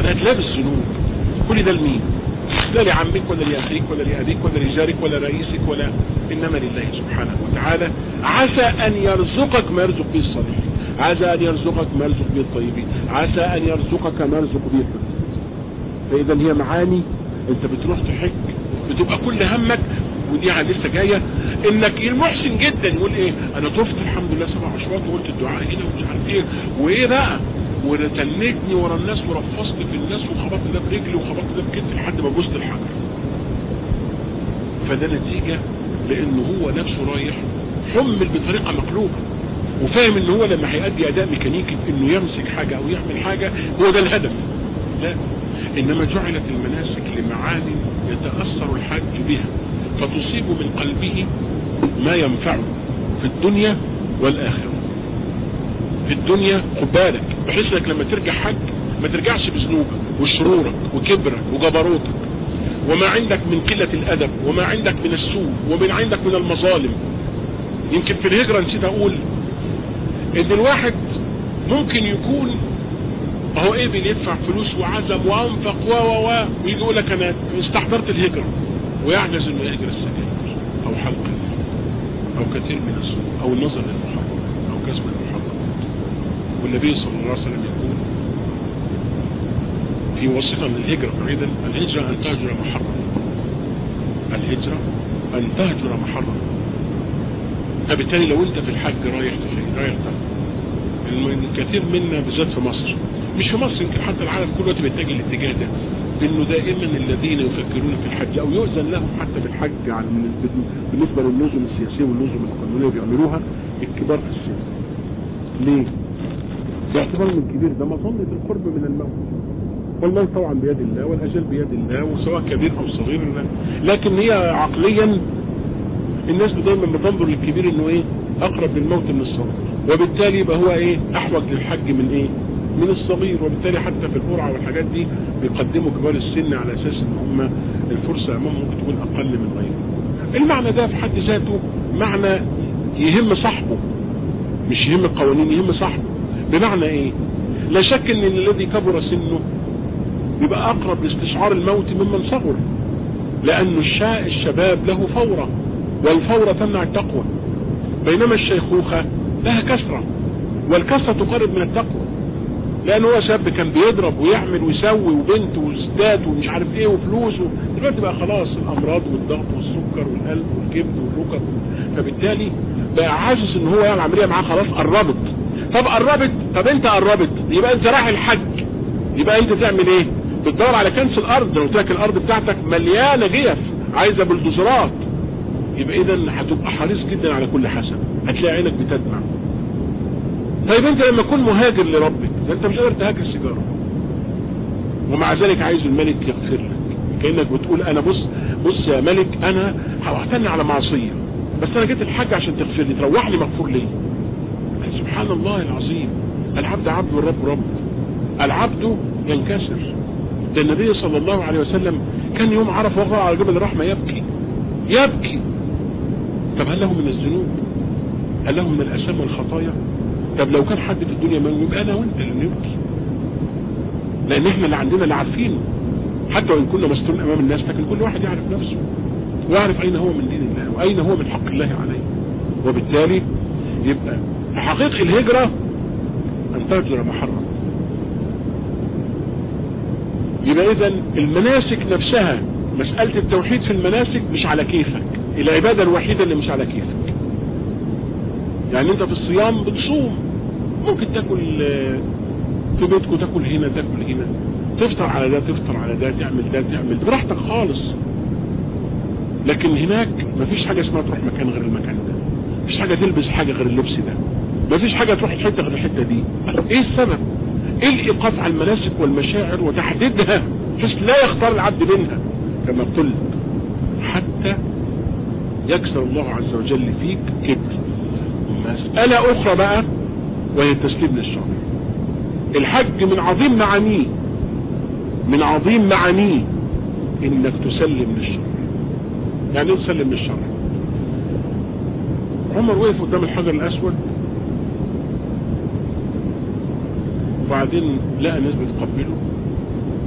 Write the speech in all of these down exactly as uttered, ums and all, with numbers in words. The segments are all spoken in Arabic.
فانا هتلاقي بالذنوب. كل ده لمين؟ لا لعمك ولا لأخيك ولا لأبيك ولا لجارك ولا رئيسك ولا، إنما لله سبحانه وتعالى. عسى أن يرزقك ما يرزق به الصالحين، عسى أن يرزقك ما يرزق به الطيبين، عسى أن يرزقك ما يرزق به الطيبين. فإذا هي معاني أنت بتروح تحج بتبقى كل همك، ودي لسه جايه، انك المحسن جدا يقول ايه، انا طفت الحمد لله سبع اشواط وقلت الدعاء هنا ومش عارف ايه وايه بقى، وتنجني ورا الناس ورفصت في الناس وخبطت ده برجلي وخبطت ده بكتفي لحد ما بوست الحجر. فده نتيجه لانه هو نفسه رايح حمل بطريقه مقلوبه، وفاهم ان هو لما هيأدي اداء ميكانيكي انه يمسك حاجه او يعمل حاجه هو ده الهدف. لا، انما جعلت المناسك لمعاني يتأثر الحاج بها فتصيب من قلبه ما ينفعه في الدنيا والآخرة. في الدنيا خد بالك بحيث انك لما ترجع حج ما ترجعش بذنوبك وشرورك وكبرك وجبروتك وما عندك من قلة الأدب وما عندك من السوء ومن عندك من المظالم. يمكن في الهجرة نسيت اقول ان الواحد ممكن يكون اهو ايه بيدفع فلوس وعزم وانفق و و و ويجي يقول لك انا استحضرت الهجرة ويعجز انه يهجر السجائر او حلق او كثير من السوء او النظر للمحرم او كسب المحرم. والنبي صلى الله عليه وسلم يقول في وصفة من الهجرة بعيدا، الهجرة ان تهجر محرم، الهجرة ان تهجر محرم. فبالتالي لو انت في الحج رايح تفين رايح تفين، الكثير منا بالذات في مصر، مش في مصر يمكن حتى العالم كله بيتجه الاتجاه ده، انه دائما الذين يفكرون في الحج او يؤذن لهم حتى بالحج عن بالنسبه للنظم السياسيه والنظم القانونيه بيعملوها الكبار في السن. ليه؟ باعتبار ان الكبير ده مظنه القرب من الموت، والموت طبعا بيد الله والاجل بيد الله وسواء كبير او صغير، لكن هي عقليا الناس دايما بتنظر للكبير انه ايه اقرب للموت من الصغير، وبالتالي يبقى هو ايه احوج للحج من ايه من الصغير، وبالتالي حتى في القرعه والحاجات دي بيقدموا كبار السن على اساس ان هم الفرصه امامهم ممكن تكون اقل من غيره. المعنى ده في حد ذاته معنى يهم صاحبه، مش يهم القوانين، يهم صاحبه. بمعنى ايه؟ لا شك ان الذي كبر سنه بيبقى اقرب لاستشعار الموت ممن صغر، لان الشاء الشباب له فوره والفوره تمنع التقوى، بينما الشيخوخه لها كثره والكثره تقرب من التقوى، لان هو شاب كان بيضرب ويعمل ويسوي وبنت وزداد ومش عارف ايه وفلوس، دلوقتي بقى خلاص الامراض والضغط والسكر والقلب والكبد والركب، فبالتالي بقى عاجز ان هو يعمل عمليه معاه، خلاص قربت. طب قربت، طب انت قربت يبقى انت رايح الحج، يبقى انت تعمل ايه؟ بتدور على كنس الارض. لو قلت لك الارض بتاعتك مليانه جيف عايزه بلدوزرات، يبقى اذا هتبقى حريص جدا على كل حسن، هتلاقي عينك بتدمع. طيب انت لما تكون مهاجر لربك انت مش قادر تهاجر سيجاره، ومع ذلك عايز الملك يغفر لك، كانك بتقول انا بص بص يا ملك انا هعتني على معصيه بس انا جيت الحج عشان تغفر لي، تروح لي مغفور لي. سبحان الله العظيم، العبد عبد والرب رب، العبد ينكسر. ده النبي صلى الله عليه وسلم كان يوم عرف وقع على جبل الرحمه يبكي يبكي. طب هل له من الذنوب؟ هل له من الاسام والخطايا؟ طب لو كان حد في الدنيا ما يبقى انا وانت اللي نبكي، لان احنا اللي عندنا اللي عارفينه، حتى وان كنا مستورين امام الناس لكن كل واحد يعرف نفسه ويعرف اين هو من دين الله واين هو من حق الله عليه. وبالتالي يبقى حقيقة الهجرة ان تهجر محرم. يبقى اذا المناسك نفسها، مسألة التوحيد في المناسك مش على كيفك، العبادة الوحيدة اللي مش على كيفك. يعني انت في الصيام بتصوم، ممكن تاكل في بيتك وتاكل هنا تاكل هنا، تفطر على ده تفطر على ده، تعمل ده تعمل ده براحتك خالص. لكن هناك مفيش حاجة اسمها تروح مكان غير المكان ده، مفيش حاجة تلبس حاجة غير اللبس ده، مفيش حاجة تروح الحتة غير الحتة دي. ايه السبب؟ ايه الايقاف على المناسك والمشاعر وتحديدها بحيث لا يختار العبد منها كما قلت حتى يكسر الله عز وجل فيك كبر. مسألة اخرى بقى وهي التسليم للشرع. الحج من عظيم معانيه من عظيم معانيه انك تسلم للشرع. يعني ايه تسلم للشرع؟ عمر وقف قدام الحجر الاسود وبعدين لقى ناس بتقبله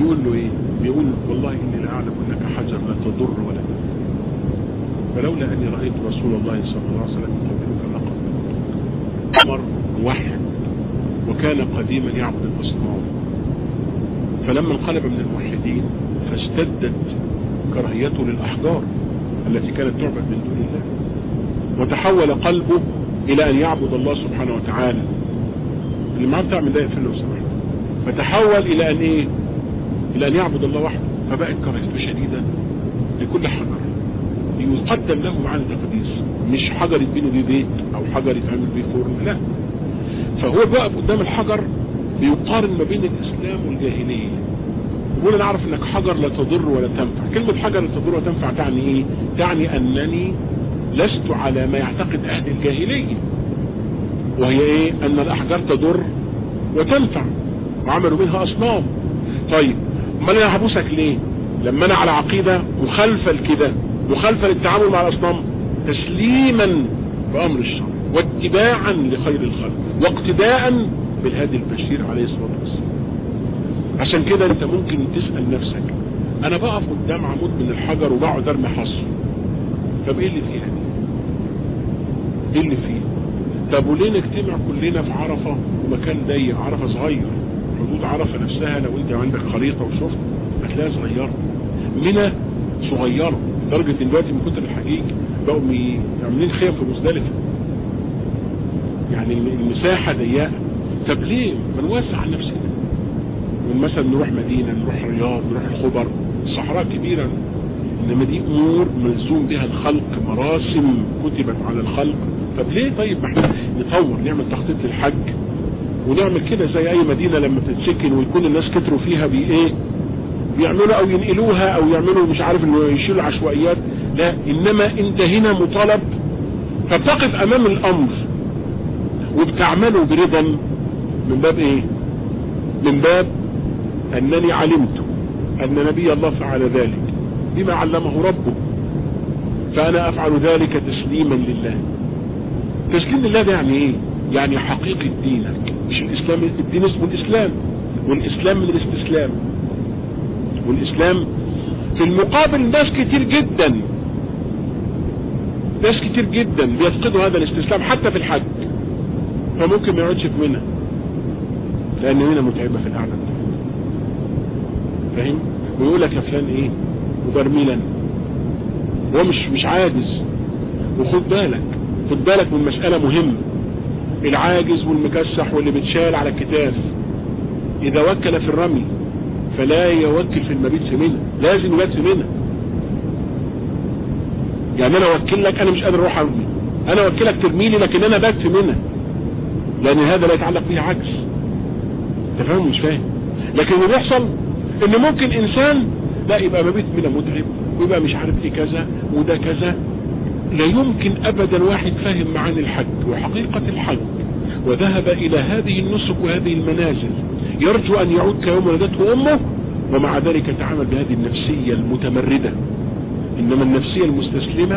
بيقول له ايه؟ بيقول والله اني لا اعلم انك حجر لا تضر ولا تنفع، فلولا اني رايت رسول الله صلى الله عليه وسلم يقبلك لقد امر موحد وكان قديما يعبد الاصنام، فلما انقلب من الموحدين فاشتدت كراهيته للاحجار التي كانت تعبد من دون الله، وتحول قلبه الى ان يعبد الله سبحانه وتعالى. اللي معاه بتاع من ده يقفل لو سمحت. فتحول الى ان ايه؟ الى ان يعبد الله وحده، فبقت كراهيته شديده لكل حجر يقدم له مع التقديس، مش حجر يتبني بيه بيت او حجر يتعمل بيه فرن، لا. فهو واقف قدام الحجر بيقارن ما بين الاسلام والجاهليه، يقول انا اعرف انك حجر لا تضر ولا تنفع. كلمه حجر لا تضر ولا تنفع تعني ايه؟ تعني انني لست على ما يعتقد اهل الجاهليه، وهي ايه؟ ان الاحجار تضر وتنفع وعملوا منها اصنام. طيب امال انا هبوسك ليه لما انا على عقيده مخالفه لكده، مخالفه للتعامل مع الاصنام، تسليما بامر الشرع واتباعا لخير الخلق واقتداء بالهادي البشير عليه الصلاه والسلام. عشان كده انت ممكن تسال نفسك، انا بقف قدام عمود من الحجر وبقعد ارمي حصر، طب ايه اللي فيها دي؟ ايه اللي فيه؟ طب وليه نجتمع كلنا في عرفه ومكان ضيق، عرفه صغير، حدود عرفه نفسها لو انت عندك خريطه وشفت هتلاقيها صغيره، منى صغيره لدرجه ان دلوقتي من كتر الحجيج بقوا عاملين خيم في مزدلفه، يعني المساحه ضيقه. طب ليه ما نوسع عن نفسنا؟ مثلا نروح مدينه، نروح رياض، نروح الخبر، الصحراء كبيره، انما دي امور ملزوم بها الخلق، مراسم كتبت على الخلق. طب ليه طيب ما احنا نطور، نعمل تخطيط للحج ونعمل كده زي اي مدينه لما تتسكن ويكون الناس كتروا فيها بايه، بيعملوا او ينقلوها او يعملوا مش عارف انه يشيلوا عشوائيات، لا، انما انت هنا مطالب، فبتقف امام الامر وبتعمله برضا من باب ايه؟ من باب انني علمت ان نبي الله فعل ذلك بما علمه ربه، فانا افعل ذلك تسليما لله. تسليم لله ده يعني ايه؟ يعني حقيقة دينك، مش الاسلام. الدين اسمه الاسلام، والاسلام من الاستسلام، والاسلام في المقابل ناس كتير جدا ناس كتير جدا بيفقدوا هذا الاستسلام حتى في الحج، فممكن ما يقعدش في منى لان منى متعبة في القعدة، فاهم؟ ويقول لك يا فلان ايه مبرملا، هو مش مش عاجز. وخد بالك خد بالك من مسألة مهمة، العاجز والمكسح واللي بتشال على الكتاف اذا وكل في الرمي فلا يوكل في المبيت في منى، لازم يبات في منى. يعني انا اوكل لك، انا مش قادر اروح ارمي، انا اوكلك ترميلي لكن انا بات في منى، لان هذا لا يتعلق به عجز. انت فاهم مش فاهم؟ لكن اللي بيحصل ان ممكن انسان لا يبقى مبيت منى متعب ويبقى مش عارف ايه كذا وده كذا، لا يمكن ابدا واحد فاهم معاني الحج وحقيقة الحج وذهب الى هذه النسك وهذه المنازل يرجو ان يعود كيوم ولدته امه، ومع ذلك تعامل بهذه النفسية المتمردة. انما النفسية المستسلمة،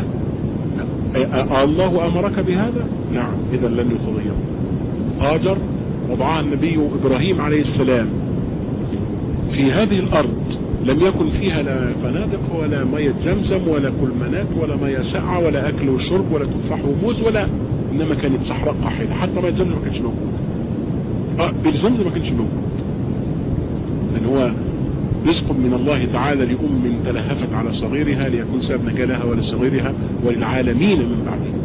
الله امرك بهذا؟ نعم، اذا لن يتضيع. هاجر وضعها النبي ابراهيم عليه السلام في هذه الارض لم يكن فيها لا فنادق ولا مية زمزم ولا كلمنات ولا مية ساعة ولا اكل وشرب ولا تفاح وموز ولا، انما كانت صحراء قحيلة، حتى مية زمزم ما كانش موجود. اه بالزمزم ما كانش موجود، لان هو رزق من الله تعالى لأم تلهفت على صغيرها ليكون سبب نجاة لها ولصغيرها وللعالمين من بعدها.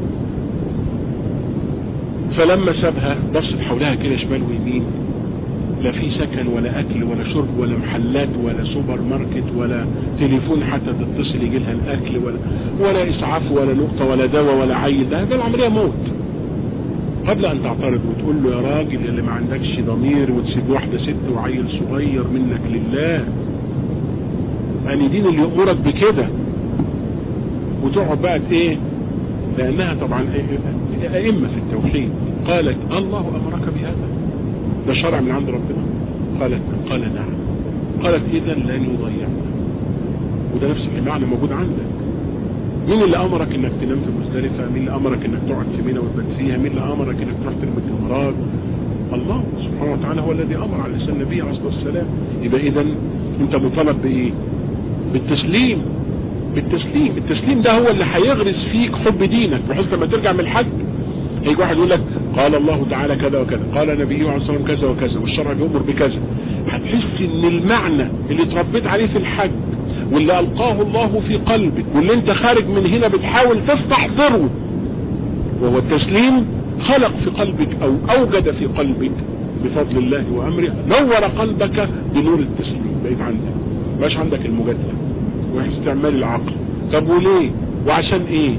فلما سابها بصت حولها كده شمال ويمين، لا في سكن ولا اكل ولا شرب ولا محلات ولا سوبر ماركت ولا تليفون حتى تتصل يجي لها الاكل ولا ولا اسعاف ولا نقطة ولا دواء ولا عيل، ده ده العملية موت. قبل ان تعترض وتقول له يا راجل اللي ما عندكش ضمير وتسيب واحدة ست وعيل صغير منك لله، يعني دين اللي يأمرك بكده، وتقعد بقى ايه؟ لانها طبعا ائمة في التوحيد، قالت الله امرك بهذا، ده شرع من عند ربنا؟ قالت قال نعم. قالت اذا لن يضيعنا. وده نفس المعنى موجود عندك. مين اللي امرك انك تنام في مزدلفة؟ مين اللي امرك انك تقعد في منى وتبات فيها؟ مين اللي امرك انك تروح ترمي الجمرات الله سبحانه وتعالى هو الذي امر على لسان النبي عليه الصلاه والسلام. يبقى اذا انت مطالب بايه؟ بالتسليم. بالتسليم. التسليم ده هو اللي هيغرس فيك حب دينك، بحيث لما ترجع من الحج هيجي واحد يقول لك قال الله تعالى كذا وكذا، قال نبيه عليه الصلاه والسلام كذا وكذا، والشرع بيأمر بكذا. هتحس ان المعنى اللي اتربيت عليه في الحج واللي القاه الله في قلبك واللي انت خارج من هنا بتحاول تستحضره وهو التسليم، خلق في قلبك او اوجد في قلبك بفضل الله وامره، نور قلبك بنور التسليم. بقيت عندك مش عندك المجادله واستعمال العقل. طب وليه وعشان ايه؟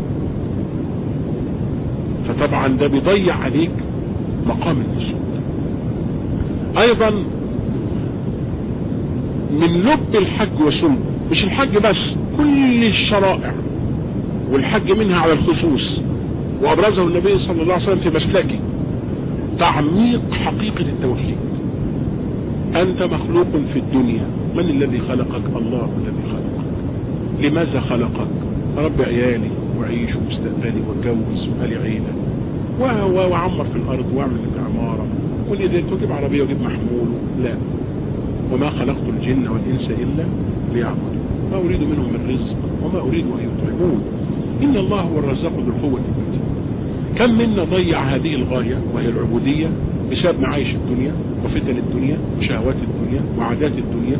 فطبعا ده بيضيع عليك مقام النسك. ايضا من لب الحج وسنه، مش الحج بس، كل الشرائع، والحج منها على الخصوص وابرزه النبي صلى الله عليه وسلم في مسلكه، تعميق حقيقة التوحيد. انت مخلوق في الدنيا، من الذي خلقك؟ الله الذي خلقك. لماذا خلقك؟ رب عيالي وعيش ومستقبلي واتجوز وقالي عيلة وعمر في الارض واعمل عمارة واللي تجيب عربية وجيب محمول. لا، وما خلقت الجن والانس الا ليعبدون ما اريد منهم من رزق وما اريد ان يطعمون ان الله هو الرزاق ذو القوة المتين. كم منا ضيع هذه الغاية وهي العبودية بسبب معايش الدنيا وفتن الدنيا وشهوات الدنيا وعادات الدنيا،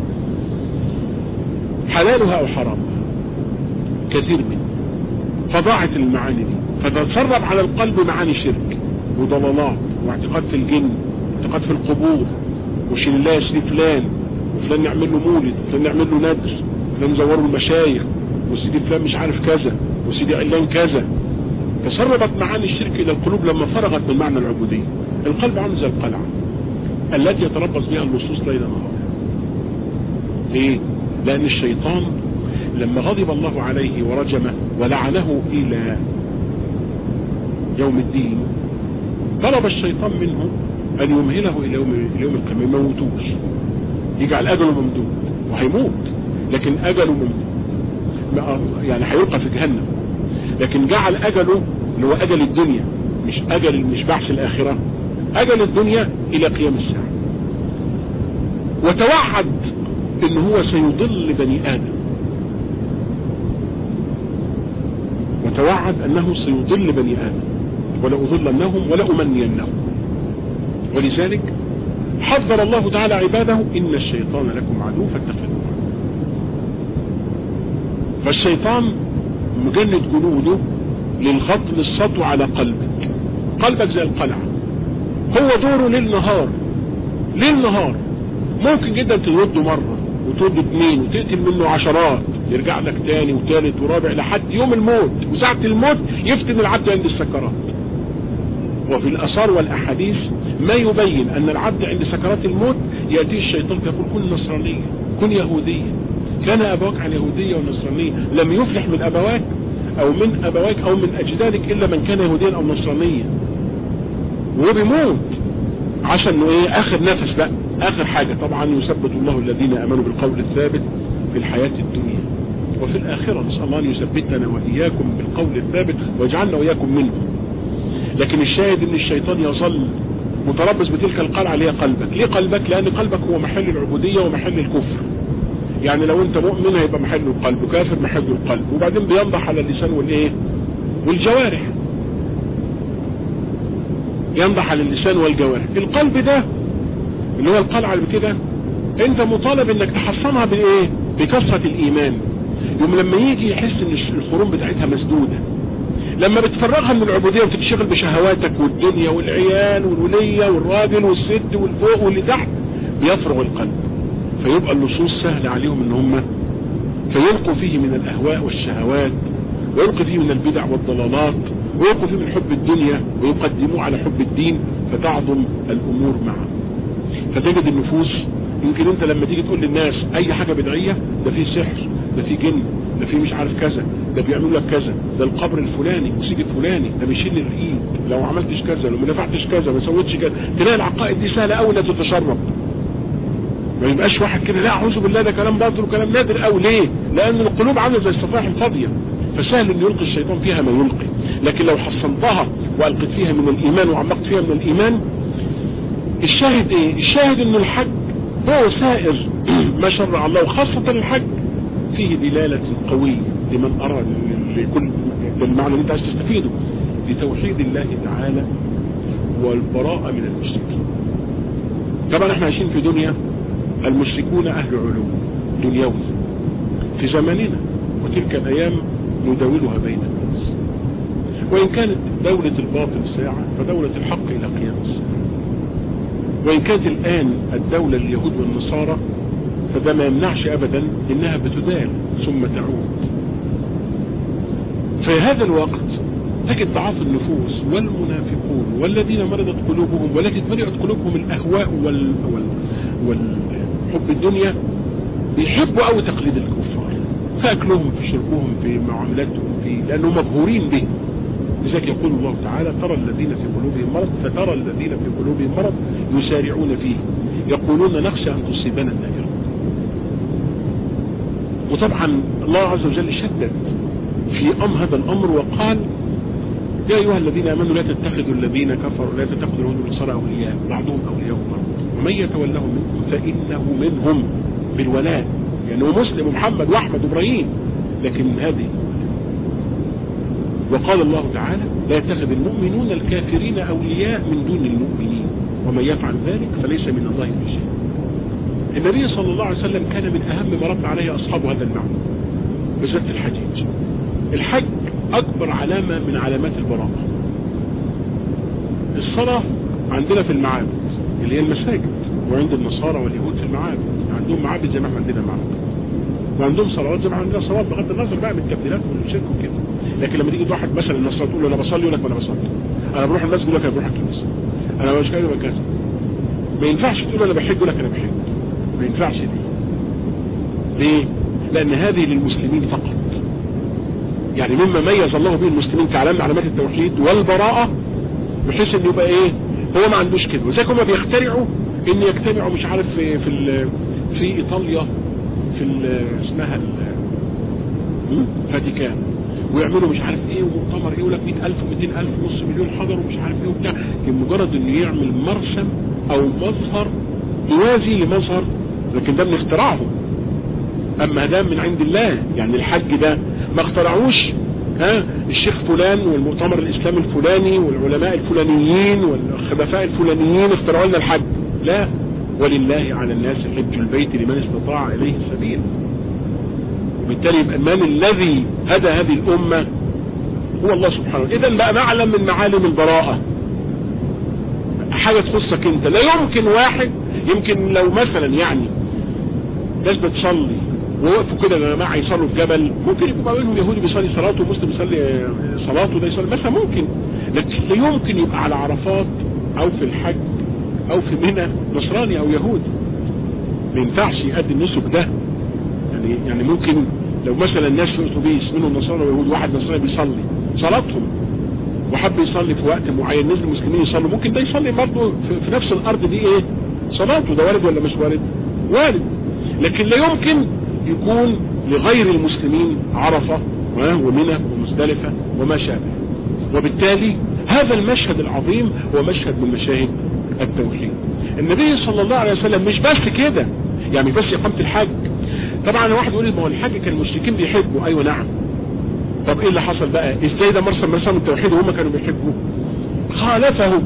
حلالها او حرامها كثير منه، فضاعت المعاني دي، فتتسرب على القلب معاني شرك وضلالات واعتقاد في الجن، اعتقاد في القبور، وشيل الله يشري فلان، وفلان نعمل له مولد، وفلان نعمل له ندر، وفلان نزوره المشايخ، وسيدي فلان مش عارف كذا، وسيدي علان كذا. تسربت معاني الشرك الى القلوب لما فرغت من معنى العبودية. القلب عامل زي القلعة التي يتربص بها اللصوص ليل نهار. ليه؟ لان الشيطان لما غضب الله عليه ورجمه ولعنه الى يوم الدين، طلب الشيطان منه ان يمهله الى يوم اليوم القيامه، ما يموتوش، يجعل اجله ممدود وهيموت، لكن اجله ممدود يعني هيلقى في جهنم، لكن جعل اجله اللي هو اجل الدنيا، مش اجل مش بحث الاخره، اجل الدنيا الى قيام الساعه. وتوعد ان هو سيضل بني ادم، وتوعد انه سيضل بني ادم ولأضلنهم ولأمنينهم. ولذلك حذر الله تعالى عباده ان الشيطان لكم عدو فاتخذوه. فالشيطان مجند جنوده للغط للسطو على قلبك. قلبك زي القلعة، هو دوره ليل نهار ليل نهار. ممكن جدا ترده مرة وترد اثنين وتقتل منه عشرات، يرجع لك تاني وثالث ورابع لحد يوم الموت، وساعة الموت يفتن العبد عند السكرات. وفي الآثار والأحاديث ما يبين أن العبد عند سكرات الموت يأتيه الشيطان يقول كن نصرانية، كن يهودية، كان أبواك عن يهودية ونصرانية، لم يفلح من أبواك أو من أبواك أو من أجدادك إلا من كان يهوديا أو نصرانيا. وبيموت عشان إيه؟ آخر نفس بقى، آخر حاجة. طبعا يثبت الله الذين آمنوا بالقول الثابت في الحياة الدنيا وفي الآخرة. نسأل الله أن يثبتنا وإياكم بالقول الثابت ويجعلنا وإياكم منهم. لكن الشاهد ان الشيطان يظل متربص بتلك القلعة اللي هي قلبك. ليه قلبك؟ لان قلبك هو محل العبودية ومحل الكفر. يعني لو انت مؤمن هيبقى محل القلب، وكافر محل القلب، وبعدين بينضح على اللسان والايه والجوارح، ينضح على اللسان والجوارح. القلب ده اللي هو القلعة اللي كده انت مطالب انك تحصنها بايه؟ بكثرة الايمان. يوم لما يجي يحس ان الخروم بتاعتها مسدودة، لما بتفرغها من العبودية وتتشغل بشهواتك والدنيا والعيال والولية والراجل والست والفوق واللي تحت، بيفرغ القلب، فيبقى اللصوص سهل عليهم ان هم فيلقوا فيه من الاهواء والشهوات، ويلقوا فيه من البدع والضلالات، ويلقوا فيه من حب الدنيا ويقدموه على حب الدين، فتعظم الامور معه. فتجد النفوس، يمكن انت لما تيجي تقول للناس اي حاجة بدعية، ده فيه سحر، ده فيه جن، ده فيه مش عارف كذا، ده بيعملوا لك كذا، ده القبر الفلاني وسيد الفلاني، ده بيشيل الايد، لو عملتش كذا، لو ما نفعتش كذا، ما سويتش كذا. تلاقي العقائد دي سهله قوي لا تتشرب. ما يبقاش واحد كده لا اعوذ بالله ده كلام باطل وكلام نادر قوي. ليه؟ لان القلوب عامله زي الصفائح الفاضيه، فسهل ان يلقي الشيطان فيها ما يلقي. لكن لو حصنتها والقيت فيها من الايمان وعمقت فيها من الايمان، الشاهد ايه؟ الشاهد ان الحج هو سائر ما شرع الله، وخاصة الحج فيه دلالة قوية لمن أراد لكل المعنى اللي انت عايز تستفيده لتوحيد الله تعالى والبراءة من المشركين. طبعا احنا عايشين في دنيا المشركون اهل علوم دنيوي في زماننا، وتلك الايام نداولها بين الناس، وان كانت دولة الباطل ساعة فدولة الحق الى قيام الساعة، وان كانت الان الدولة اليهود والنصارى فده ما يمنعش ابدا انها بتدال ثم تعود. في هذا الوقت تجد ضعاف النفوس والمنافقون والذين مرضت قلوبهم والتي مرضت قلوبهم الاهواء وال... وال... والحب الدنيا بيحبوا قوي تقليد الكفار في اكلهم في شربهم في معاملاتهم في لانهم مبهورين به. لذلك يقول الله تعالى ترى الذين في قلوبهم مرض فترى الذين في قلوبهم مرض يسارعون فيه يقولون نخشى ان تصيبنا الدائرة. وطبعا الله عز وجل شدد في أم هذا الأمر وقال يا أيها الذين آمنوا لا تتخذوا الذين كفروا لا تتخذوا اليهود والنصارى أولياء بعضهم أولياء بعض ومن يتولهم منكم فإنه منهم بالولاء، يعني هو مسلم ومحمد وأحمد وإبراهيم لكن هذه. وقال الله تعالى لا يتخذ المؤمنون الكافرين أولياء من دون المؤمنين ومن يفعل ذلك فليس من الله في شيء. النبي صلى الله عليه وسلم كان من أهم ما رد عليه أصحاب هذا المعنى بالذات الحجيج. الحج أكبر علامة من علامات البراءة. الصلاة عندنا في المعابد اللي هي المساجد، وعند النصارى واليهود في المعابد عندهم معابد زي ما احنا عندنا معابد، وعندهم صلوات زي ما عندنا صلوات بغض النظر بقى من التبديلات والشرك وكده. لكن لما تيجي واحد مثلا النصارى تقول له انا بصلي يقول لك ما انا بصلي، انا بروح المسجد يقول لك انا بروح الكنيسه، انا مش كذا كذا. ما ينفعش تقول انا بحج يقول لك انا بحج، ما ينفعش دي. ليه؟ لان هذه للمسلمين فقط، يعني مما ميز الله به المسلمين كعلامة علامات التوحيد والبراءة بحيث ان يبقى ايه هو ما عندوش كده. وذلك هم بيخترعوا ان يجتمعوا مش عارف في في, في ايطاليا في اسمها الفاتيكان ويعملوا مش عارف ايه ومؤتمر ايه يقول لك مئة ألف ومئتين ألف ونص مليون حضر ومش عارف ايه وبتاع، لمجرد انه يعمل مرسم او مظهر يوازي لمظهر، لكن ده من اختراعهم. اما ده من عند الله، يعني الحج ده ما اخترعوش ها الشيخ فلان والمؤتمر الاسلامي الفلاني والعلماء الفلانيين والخبثاء الفلانيين اخترعوا لنا الحج، لا، ولله على الناس حج البيت لمن استطاع اليه السبيل. وبالتالي يبقى من الذي هدى هذه الامه هو الله سبحانه. اذا بقى معلم من معالم البراءه، حاجه تخصك انت. لا يمكن واحد يمكن لو مثلا يعني ناس بتصلي ووقفوا كده يا جماعه يصلوا في جبل، ممكن يبقى ما بينهم يهودي بيصلي صلاته ومسلم بيصلي صلاته وده يصلي مثلا ممكن، لكن لا يمكن يبقى على عرفات او في الحج او في منى نصراني او يهودي، ما ينفعش يؤدي النسك ده. يعني يعني ممكن لو مثلا الناس في اتوبيس منهم نصارى ويهود، واحد نصراني بيصلي صلاتهم وحب يصلي في وقت معين نزل المسلمين يصلوا، ممكن ده يصلي برضه في, في نفس الارض دي ايه صلاته، ده وارد ولا مش وارد؟ وارد. لكن لا يمكن يكون لغير المسلمين عرفة ومنى ومزدلفة وما شابه. وبالتالي هذا المشهد العظيم هو مشهد من مشاهد التوحيد. النبي صلى الله عليه وسلم مش بس كده، يعني مش بس إقامة الحج. طبعا واحد يقول ما هو الحج كان المشركين بيحبوا، ايوه نعم. طب ايه اللي حصل بقى؟ ازاي ده مرسم مرسم التوحيد وهم كانوا بيحبوا؟ خالفهم،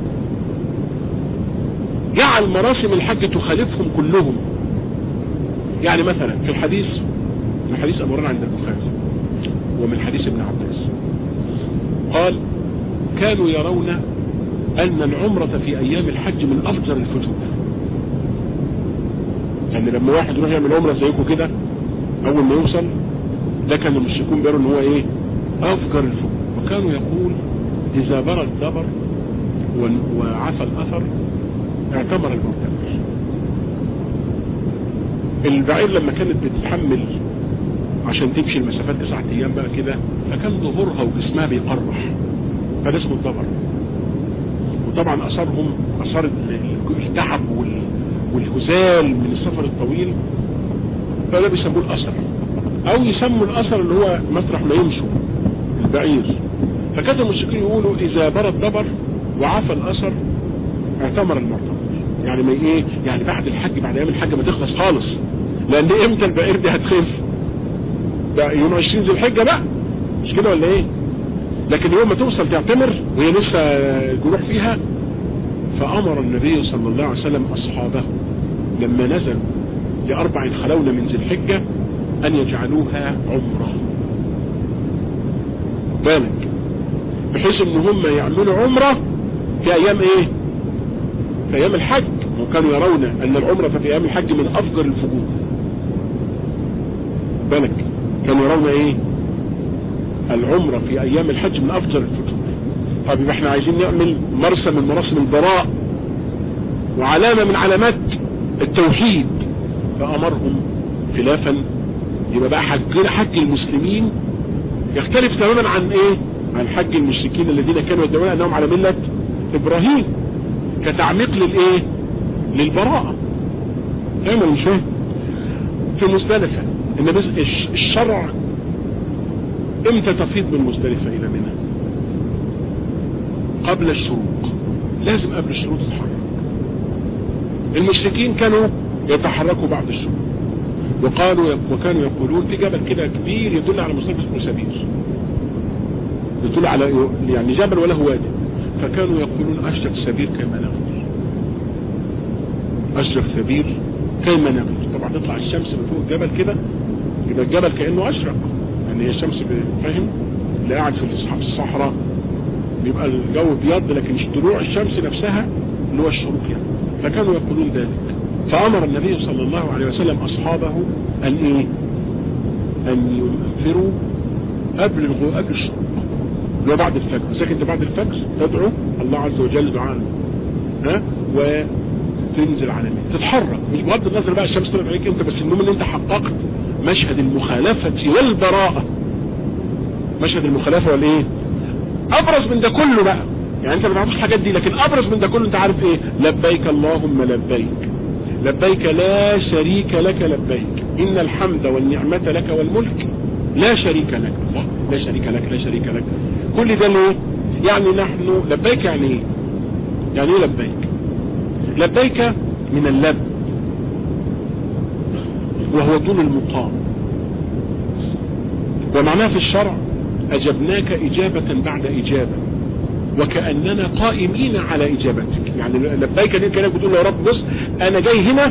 جعل مراسم الحج تخالفهم كلهم. يعني مثلا في الحديث من حديث أبو هريرة عند البخاري ومن حديث ابن عباس قال كانوا يرون أن العمرة في أيام الحج من أفجر الفجور. يعني لما واحد يروح يعمل عمرة زيكم كده أول ما يوصل، ده كان المشركون بيروا إن هو إيه أفجر الفجور. وكانوا يقول إذا برى الدبر وعفى الأثر اعتبر المعتمر. البعير لما كانت بتتحمل عشان تمشي المسافات تسعة ايام بقى كده، فكان ظهورها وجسمها بيقرح، فده اسمه الضبر. وطبعا اثرهم اثار التعب والهزال من السفر الطويل، فده بيسموه الاثر، او يسموا الاثر اللي هو مسرح ما يمشوا البعير. فكانوا المشركين يقولوا اذا برى الضبر وعفى الاثر اعتمر المعتمر. يعني ما ايه يعني بعد الحج، بعد ايام الحج ما تخلص خالص، لان امتى البعير دي هتخف؟ ده يوم عشرين ذي الحجه بقى، مش كده ولا ايه؟ لكن يوم ما توصل تعتمر وهي لسه الجروح فيها، فامر النبي صلى الله عليه وسلم اصحابه لما نزلوا لاربع خلون من ذي الحجه ان يجعلوها عمره، بالك، بحيث ان هم يعملوا عمره في ايام ايه؟ في ايام الحج. وكانوا يرون ان العمره في ايام الحج من افجر الفجور، بالك، كانوا يرون ايه؟ العمره في ايام الحج من افجر الفجور. طب يبقى احنا عايزين نعمل مرسم من مراسم البراء وعلامه من علامات التوحيد، فامرهم خلافا. يبقى بقى حج حج المسلمين يختلف تماما عن ايه؟ عن حج المشركين الذين كانوا يدعون انهم على مله ابراهيم، كتعميق للايه؟ للبراءه. فاهم ولا مش فاهم؟ في مزدلفه النبي الشرع امتى تفيض من مزدلفه الى منى؟ قبل الشروق، لازم قبل الشروق تتحرك. المشركين كانوا يتحركوا بعد الشروق، وقالوا وكانوا يقولون في جبل كده كبير يدل على مصطلح اسمه سبير، يدل على يعني جبل وله وادي، فكانوا يقولون اشرق سبير كيما نغفر، اشرق سبير كيما نغفر. طبعا تطلع الشمس من فوق الجبل كده، يبقى الجبل كانه اشرق، يعني هي الشمس، فاهم؟ اللي قاعد في الصحراء بيبقى الجو ابيض، لكن طلوع الشمس نفسها اللي هو الشروق يعني. فكانوا يقولون ذلك، فامر النبي صلى الله عليه وسلم اصحابه ان ايه؟ ان ينفروا قبل الغروب، قبل الشروق، اللي هو بعد الفجر. لكن انت بعد الفجر تدعو الله عز وجل دعاء، ها، وتنزل على الماء، تتحرك، مش بغض النظر بقى الشمس طلعت عليك انت، بس المهم ان انت حققت مشهد المخالفه والبراءه، مشهد المخالفه والايه؟ ابرز من ده كله بقى، يعني انت ما تعرفش الحاجات دي، لكن ابرز من ده كله انت عارف ايه؟ لبيك اللهم لبيك، لبيك لا شريك لك لبيك، ان الحمد والنعمة لك والملك لا شريك لك. الله، لا شريك لك، لا شريك لك، كل ده ليه؟ يعني نحن لبيك، يعني ايه؟ يعني ايه لبيك؟ لبيك من اللب، وهو طول المقام، ومعناه في الشرع اجبناك اجابة بعد اجابة، وكأننا قائمين على اجابتك. يعني لبيك دي كانك بتقول يا رب بص انا جاي هنا،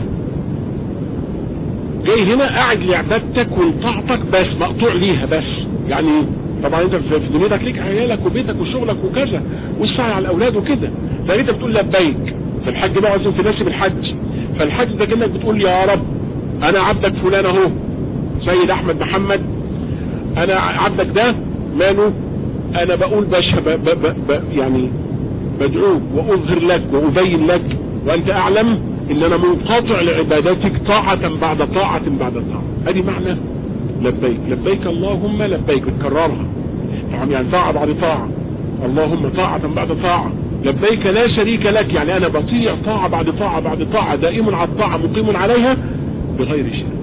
جاي هنا قاعد لعبادتك ولطاعتك بس، مقطوع ليها بس. يعني طبعا انت في دنيتك ليك عيالك وبيتك وشغلك وكذا والسعي على الاولاد وكده، فانت بتقول لبيك. فالحج بقى عايزين تناسب الحج، فالحج ده كأنك بتقول يا رب انا عبدك فلان اهو، سيد احمد محمد، انا عبدك ده ماله، انا بقول باش ب ب ب ب يعني بدعوك واظهر لك وابين لك، وانت اعلم ان انا منقطع لعبادتك طاعة بعد طاعة بعد طاعة. ادي معنى لبيك، لبيك اللهم لبيك، بتكررها طبعا، يعني طاعة بعد طاعة، اللهم طاعة بعد طاعة، لبيك لا شريك لك، يعني انا بطيع طاعة بعد طاعة بعد طاعة، دائم على الطاعة مقيم عليها بغير شرك.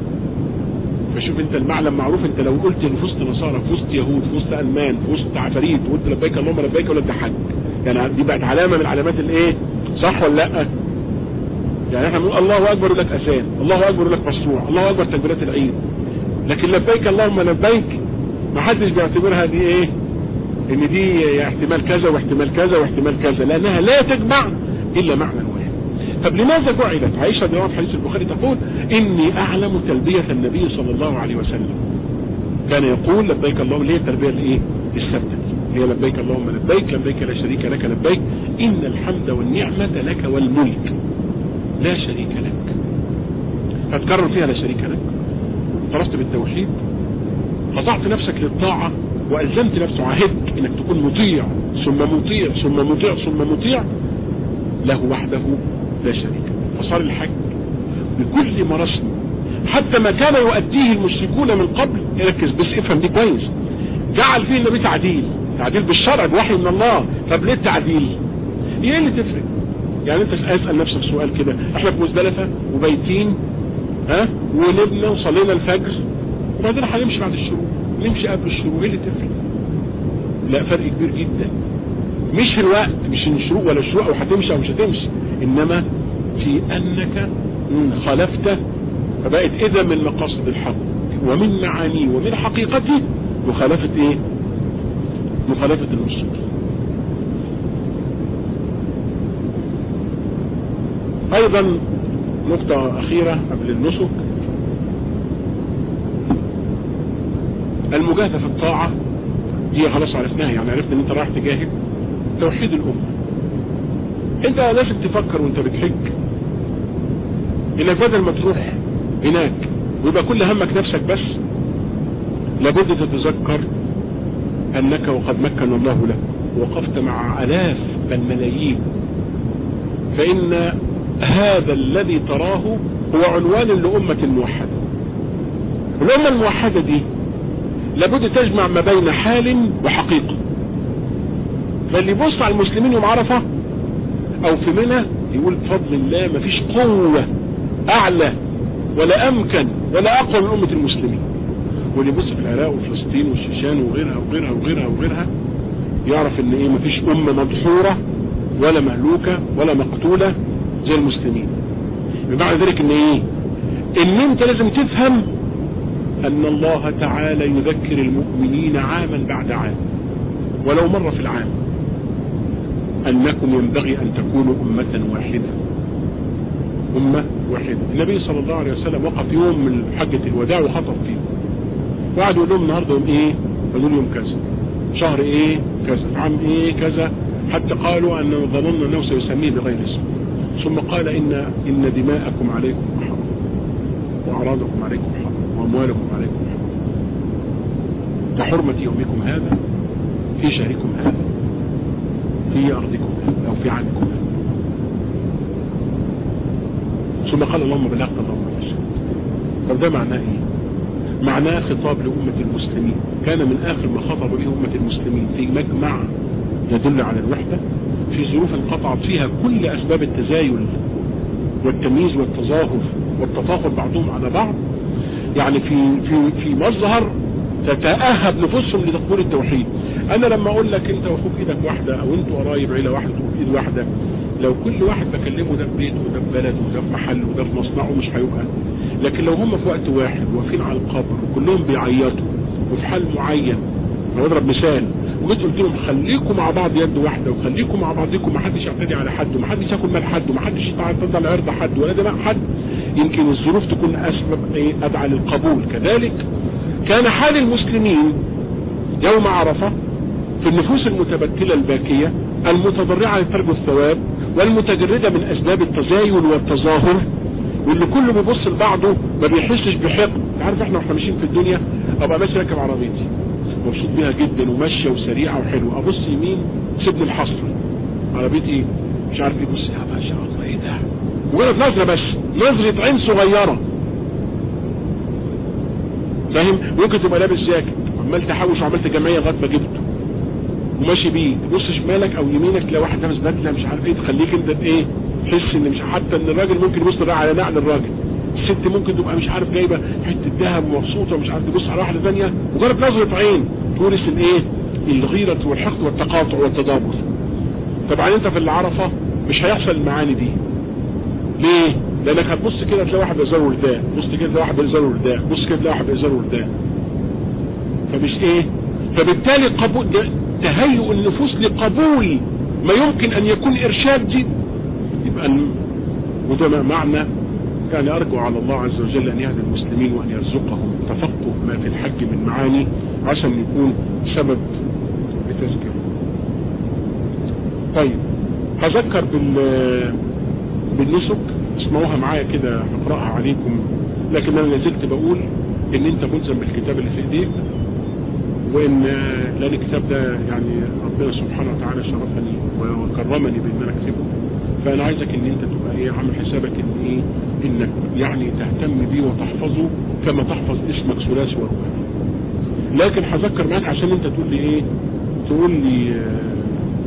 فشوف انت المعلم معروف، انت لو قلت في وسط نصارى، في وسط يهود، في وسط المان، في وسط عفاريت، وقلت لبيك اللهم لبيك، ولا انت حج، يعني دي بقت علامة من علامات الايه؟ صح ولا لا؟ يعني احنا بنقول الله اكبر لك اذان، الله اكبر لك مشروع، الله اكبر تكبيرات العيد، لكن لبيك اللهم لبيك ما حدش بيعتبرها دي ايه؟ ان دي احتمال كذا واحتمال كذا واحتمال كذا، لانها لا تجمع الا معنى واحد. طب لماذا جعلت؟ عائشة رضي الله عنها في حديث البخاري تقول اني اعلم تلبية النبي صلى الله عليه وسلم، كان يقول لبيك اللهم، اللي هي التلبية الايه؟ الثابتة، هي لبيك اللهم لبيك، لبيك لا شريك لك لبيك، ان الحمد والنعمة لك والملك لا شريك لك. فتكرر فيها لا شريك لك، اعترفت بالتوحيد، قطعت نفسك للطاعة، والزمت نفسك، عهدت انك تكون مطيع ثم مطيع ثم مطيع ثم مطيع له وحده لا شريك. فصار الحج بكل مراسم، حتى ما كان يؤديه المشركون من قبل، ركز بس افهم دي كويس، جعل فيه النبي تعديل، تعديل بالشرع بوحي من الله. طب ليه التعديل؟ ايه اللي تفرق؟ يعني انت اسأل نفسك سؤال كده، احنا في مزدلفة وبيتين، ها، ونبنى وصلينا الفجر، وبعدين هنمشي بعد الشروق، نمشي قبل الشروق، ايه اللي تفرق؟ لا، فرق كبير جدا، مش في الوقت، مش الشروق ولا الشروق، او هتمشي او مش هتمشي، انما في انك خالفته، فبقت اذا من مقاصد الحق ومن معانيه ومن حقيقته مخالفة ايه؟ مخالفة النصوص. ايضا نقطة اخيرة قبل النسك، المجاهدة في الطاعة دي خلاص عرفناها، يعني عرفنا ان انت رايح تجاهد توحيد الامة. انت لازم تفكر وانت بتحج انك بدل ما تروح هناك ويبقى كل همك نفسك بس، لابد تتذكر انك وقد مكن الله لك وقفت مع الاف بل ملايين، فان هذا الذي تراه هو عنوان لأمة موحدة. الأمة الموحدة دي لابد تجمع ما بين حال وحقيقة. فاللي يبص على المسلمين يوم عرفة او في منى يقول بفضل الله مفيش قوة اعلى ولا امكن ولا اقوى من امة المسلمين. واللي يبص في العراق وفلسطين والشيشان وغيرها وغيرها وغيرها وغيرها يعرف ان ايه مفيش امة مدحورة ولا مهلوكة ولا مقتولة زي المسلمين. بمعنى ذلك ان ايه ان انت لازم تفهم ان الله تعالى يذكر المؤمنين عاما بعد عام ولو مرة في العام انكم ينبغي ان تكونوا امة واحدة، امة واحدة. النبي صلى الله عليه وسلم وقف يوم من حجة الوداع وخطب فيه وقعد يقول لهم النهاردة يوم ايه؟ قالوا يوم كذا، شهر ايه كذا، عام ايه كذا، حتى قالوا ان ظننا انه سيسميه بغير اسم. ثم قال ان ان دماءكم عليكم حرام واعراضكم عليكم حرام واموالكم عليكم حرام كحرمة يومكم هذا في شهركم هذا في ارضكم هذا او في عامكم هذا. ثم قال اللهم بلغت اللهم فاشهد. طب ده معناه ايه؟ معناه خطاب لأمة المسلمين، كان من آخر ما خطب به أمة المسلمين في مجمع يدل على الوحدة في ظروف انقطعت فيها كل أسباب التزايل والتمييز والتظاهر والتطاول بعضهم على بعض، يعني في في في مظهر تتأهب نفوسهم لتقبل التوحيد. أنا لما أقول لك أنت وأخوك إيدك واحدة أو أنتوا قرايب عيلة واحدة وإيد واحدة، لو كل واحد بكلمه ده في بيته وده في بلده وده في محله وده في مصنعه مش هيبقى. لكن لو هم في وقت واحد واقفين على القبر وكلهم بيعيطوا وفي حال معين، انا بضرب مثال، وجيت قلت لهم خليكم مع بعض يد واحده وخليكم مع بعضكم، ما حدش يعتدي على حد وما حدش ياكل مال حد وما حدش يتعدى عرض حد ولا دماء حد، يمكن الظروف تكون اسباب ايه ادعى للقبول. كذلك كان حال المسلمين يوم عرفه في النفوس المتبتله الباكيه المتضرعه لترجو الثواب والمتجرده من اسباب التزايل والتظاهر، واللي كله بيبص لبعضه ما بيحسش بحقد. عارف احنا واحنا ماشيين في الدنيا ابقى ماشي راكب عربيتي مبسوط بيها جدا وماشيه وسريعه وحلوه، ابص يمين سيبني الحصر عربيتي مش عارف ايه، بص يا ما شاء الله ايه ده، مجرد نظره بس، نظره عين صغيره، فاهم؟ ممكن تبقى لابس جاكيت عمال تحوش وعملت جمعيه لغايه ما جبته وماشي بيه، تبص شمالك او يمينك تلاقي واحد لابس بدله مش عارف ايه، تخليك انت ايه تحس ان مش حتى ان الراجل ممكن يبص على نعل الراجل، الست ممكن تبقى مش عارف جايبه حته ذهب ومبسوطه ومش عارف تبص على واحده ثانيه، مجرد نظره عين تورث الايه الغيره والحقد والتقاطع والتدابر. طبعا انت في العرفه مش هيحصل المعاني دي. ليه؟ لانك هتبص كده تلاقي واحد بيزار ولدان، بص كده تلاقي واحد بيزار ولدان، بص كده تلاقي واحد بيزار ولدان، فمش ايه، فبالتالي قبول تهيؤ النفوس لقبول ما يمكن ان يكون ارشاد دي، يبقى وده معنى كان ارجو على الله عز وجل ان يهدي المسلمين وان يرزقهم تفقه ما في الحج من معاني عشان يكون سبب بتذكير. طيب هذكر بال بالنسك، اسمعوها معايا كده هقراها عليكم، لكن انا لازلت بقول ان انت ملزم بالكتاب اللي في ايديك، وان لان الكتاب ده يعني ربنا سبحانه وتعالى شرفني وكرمني بان انا اكتبه، فانا عايزك ان انت تبقى ايه عامل حسابك ان ايه انك يعني تهتم بيه وتحفظه كما تحفظ اسمك ثلاثي ورباعي. لكن هذكر معاك عشان انت تقول لي ايه، تقول لي آآ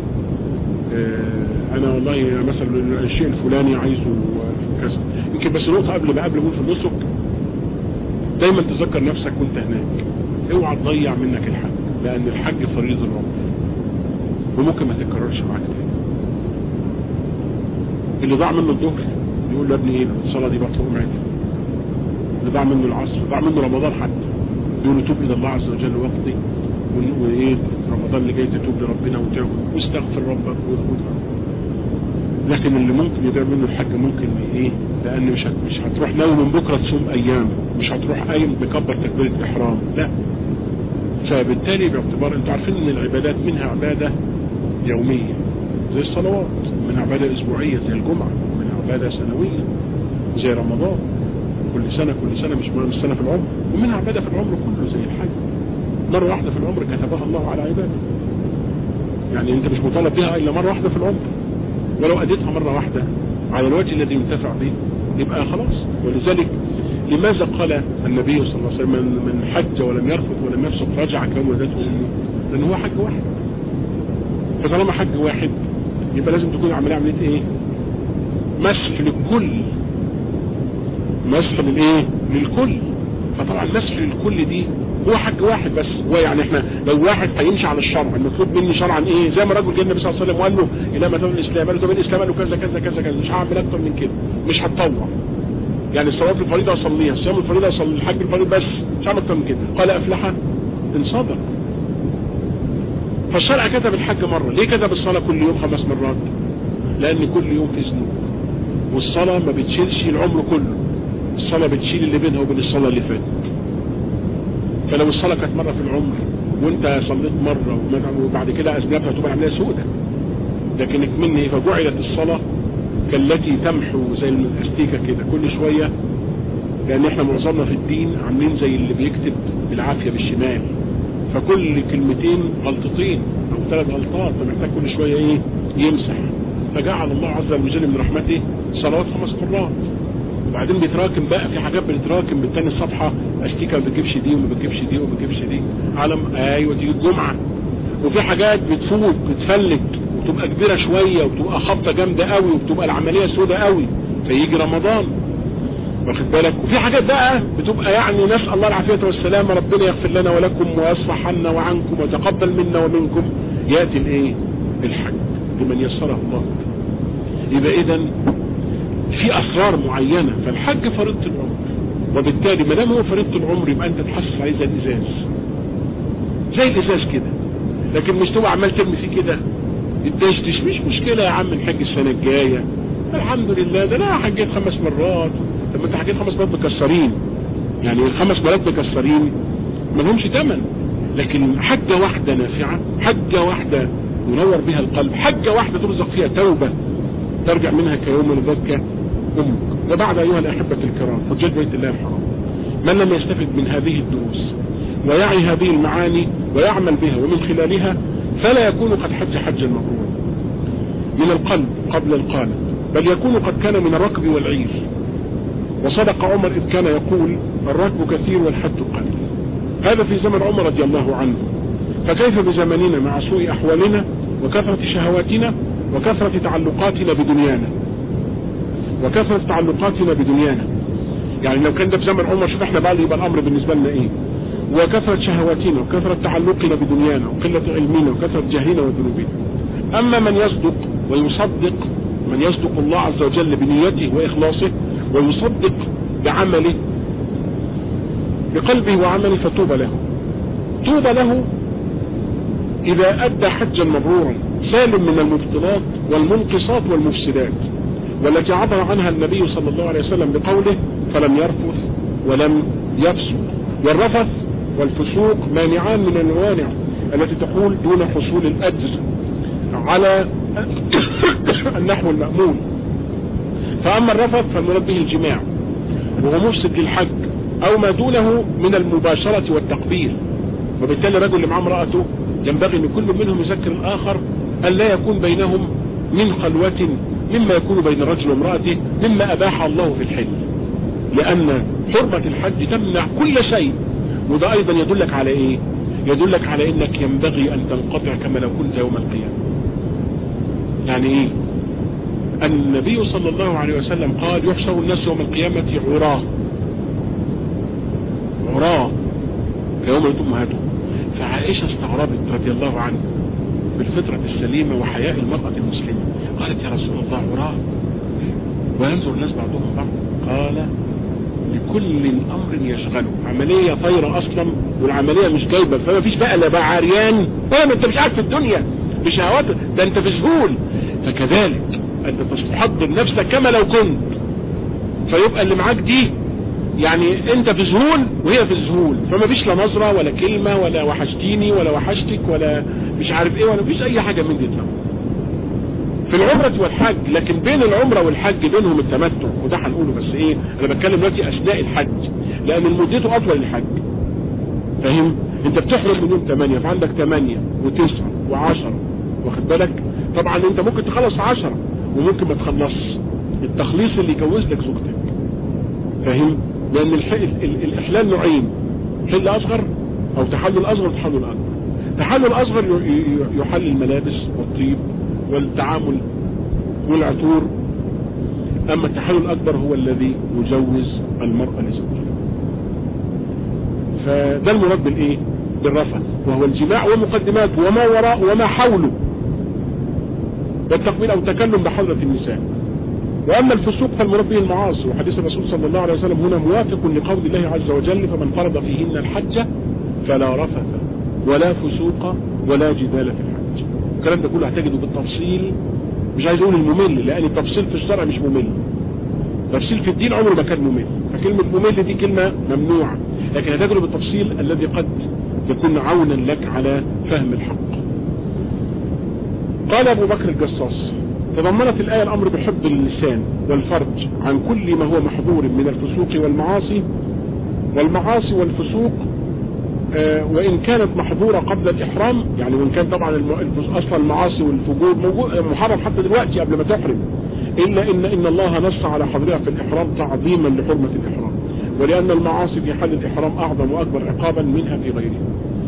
آآ انا والله مثلا الشيء الفلاني عايزه كذا. يمكن بس نقطه قبل ما قبل ما في النسك، دايما تذكر نفسك وانت هناك، اوعى تضيع منك الحج، لان الحج فريضه الرب وممكن ما تتكررش معاك تاني. اللي ضاع منه الظهر يقول له يا ابني ايه الصلاة دي بطلق معاك، اللي ضاع منه العصر ضاع منه رمضان حتى، يقول له توب الى الله عز وجل واقضي وايه رمضان اللي جاي تتوب لربنا وتعود واستغفر ربك وخذ. لكن اللي ممكن يضيع منه الحج ممكن ايه، لان مش مش هتروح ناوي من بكره تصوم ايام، مش هتروح قايم بكبر تكبيره الاحرام، لا. فبالتالي باعتبار انتوا عارفين ان العبادات منها عباده يوميه زي الصلوات، منها عباده اسبوعيه زي الجمعه، منها عباده سنويه زي رمضان كل سنه كل سنه مش مهم السنه في العمر، ومنها عباده في العمر كله زي الحج مره واحده في العمر كتبها الله على عباده. يعني انت مش مطالب بها الا مره واحده في العمر، ولو اديتها مره واحده على الوجه الذي ينتفع به يبقى خلاص. ولذلك لماذا قال النبي صلى الله عليه وسلم من حج ولم يرفث ولم يفسق رجع كما ولدته امه؟ لان هو حج واحد. فطالما حج واحد يبقى لازم تكون عمليه عمليه ايه؟ مسح للكل، مسح للايه؟ للكل. فطبعا مسح للكل دي هو حج واحد بس. هو يعني احنا لو واحد هيمشي على الشرع المطلوب مني شرعا ايه، زي ما الراجل جه النبي صلى الله عليه وسلم وقال له الى ما تقول الاسلام، قال له طب الاسلام، قال له كذا كذا كذا كذا، مش هعمل اكتر من كده، مش هتطوع. يعني الصلاه الفريضه اصليها، الصيام الفريضه اصلي، الحج الفريضه بس، مش هعمل اكتر من كده. قال افلح ان صدق. فالشرع كتب الحج مره، ليه كتب الصلاه كل يوم خمس مرات؟ لان كل يوم في ذنوب، والصلاه ما بتشيلش العمر كله، الصلاه بتشيل اللي بينها وبين الصلاه اللي فاتت. فلو الصلاة كانت مرة في العمر وانت صليت مرة وبعد كده اسبابها تبقى عملية سودة، لكن اكملني فجعلت الصلاة كالتي تمحو زي الاستيكة كده كل شوية. لان احنا معظمنا في الدين عاملين زي اللي بيكتب بالعافية بالشمال، فكل كلمتين غلطتين او ثلاث غلطات فمحتاج كل شوية ايه يمسح. فجعل الله عز وجل من رحمته صلوات خمس مرات، وبعدين بيتراكم بقى في حاجات بتتراكم بالتاني الصفحة، استيكة ما بتجيبش دي وما بتجيبش دي وما بتجيبش دي علم ايوه تيجي الجمعة. وفي حاجات بتفوت بتفلت وتبقى كبيرة شوية وتبقى خبطة جامدة قوي وبتبقى العملية سودة قوي فيجي رمضان، واخد بالك. وفي حاجات بقى بتبقى يعني نسأل الله العافية والسلامة، ربنا يغفر لنا ولكم ويصفح عنا وعنكم ويتقبل منا ومنكم، يأتي الايه الحج لمن يسره الله. يبقى اذا في اسرار معينة. فالحج فريضة العمر، وبالتالي ما دام هو فريضة العمر يبقى انت تحسس عليه زي الازاز، زي الازاز كده. لكن مش تبقى عمال ترمي فيه كده الدشدش، مش مشكلة يا عم نحج السنة الجاية الحمد لله، ده انا حجيت خمس مرات. طب انت حجيت خمس مرات مكسرين، يعني خمس مرات مكسرين ما لهمش ثمن. لكن حجة واحدة نافعة، حجة واحدة ينور بها القلب، حجة واحدة ترزق فيها توبة ترجع منها كيوم ولدتك امك. وبعد ايها الاحبة الكرام، حجاج بيت الله الحرام، من لم يستفد من هذه الدروس ويعي هذه المعاني ويعمل بها ومن خلالها فلا يكون قد حج حجا مبرورا من القلب قبل القالب، بل يكون قد كان من الركب والعير. وصدق عمر إذ كان يقول الركب كثير والحج قليل. هذا في زمن عمر رضي الله عنه، فكيف بزمننا مع سوء أحوالنا وكثرة شهواتنا وكثرة تعلقاتنا بدنيانا وكثرة تعلقاتنا بدنيانا. يعني لو كان ده في زمن عمر، شوف احنا بقى يبقى الأمر بالنسبة لنا ايه. وكثرة شهواتنا وكثرة تعلقنا بدنيانا وقلة علمنا وكثرة جهلنا وذنوبنا. أما من يصدق ويصدق، من يصدق الله عز وجل بنيته وإخلاصه ويصدق بعمله بقلبه وعمله فتوب له، توب له إذا أدى حجا مبرورا سالم من المبطلات والمنقصات والمفسدات، والتي عبر عنها النبي صلى الله عليه وسلم بقوله فلم يرفث ولم يفسق. والرفث والفسوق مانعان من الموانع التي تحول دون حصول الأجر على النحو المأمول. فأما الرفث فالمراد به الجماع وهو مفسد للحج أو ما دونه من المباشرة والتقبيل. وبالتالي الرجل اللي معه امرأته ينبغي ان كل منهم يذكر الآخر أن لا يكون بينهم من خلوة مما يكون بين الرجل وامرأته مما أباح الله في الحل، لأن حرمة الحج تمنع كل شيء. وده أيضا يدلك على إيه؟ يدلك على إنك ينبغي أن تنقطع كما لو كنت يوم القيامة. يعني إيه؟ النبي صلى الله عليه وسلم قال يحشر الناس يوم القيامة عراه عراه كيوم أمهاتهم. فعائشة استغربت رضي الله عنها بالفطرة السليمة وحياء المرأة المسلمة، قالت يا رسول الله عراه، وينظر الناس بعضهم بعض. قال لكل امر يشغله، عملية طايرة اصلا والعملية مش جايبة، فما فيش بقى لا بقى عريان ولا انت مش قاعد في الدنيا بشهوات، ده انت في ذهول. فكذلك انت تحضر نفسك كما لو كنت، فيبقى اللي معاك دي يعني انت في ذهول وهي في ذهول، فما فيش لا نظرة ولا كلمة ولا وحشتيني ولا وحشتك ولا مش عارف ايه، ولا فيش اي حاجة من دي في العمرة والحج. لكن بين العمرة والحج بينهم التمتع، وده هنقوله بس ايه، انا بتكلم دلوقتي اثناء الحج لان مدته اطول الحج. فاهم؟ انت بتحرم من يوم ثمانية، فعندك ثمانية وتسعة وعشرة، واخد بالك؟ طبعا انت ممكن تخلص عشرة وممكن ما تخلصش، التخليص اللي يجوز لك زوجتك. فاهم؟ لان الح... ال... الاحلال نوعين، حل اصغر او تحلل اصغر وتحلل اكبر. تحلل اصغر ي... يحل الملابس والطيب والتعامل والعطور، اما التحلل الاكبر هو الذي يجوز المرأة لزوجها. فده المراد بالايه؟ بالرفث، وهو الجماع ومقدماته وما وراء وما حوله، والتقبيل او تكلم بحضرة النساء. واما الفسوق فالمراد به المعاصي، وحديث الرسول صلى الله عليه وسلم هنا موافق لقول الله عز وجل فمن فرض فيهن الحج فلا رفث ولا فسوق ولا جدال في الحج. الكلام ده كله هتجده بالتفصيل، مش عايز اقول الممل لان التفصيل في الشرع مش ممل، تفصيل في الدين عمره ما كان ممل، فكلمة ممل دي كلمة ممنوعة، لكن هتجده بالتفصيل الذي قد يكون عونا لك على فهم الحق. قال ابو بكر الجصاص تضمنت الآية الأمر بحفظ اللسان والفرج عن كل ما هو محظور من الفسوق والمعاصي، والمعاصي والفسوق آه وإن كانت محظورة قبل الإحرام، يعني وإن كان طبعا أصلا المعاصي والفجور محرم حتى دلوقتي قبل ما تحرم، إلا إن, إن الله نص على حظرها في الإحرام تعظيما لحرمة الإحرام، ولأن المعاصي في حال الإحرام أعظم وأكبر عقابا منها في غيره.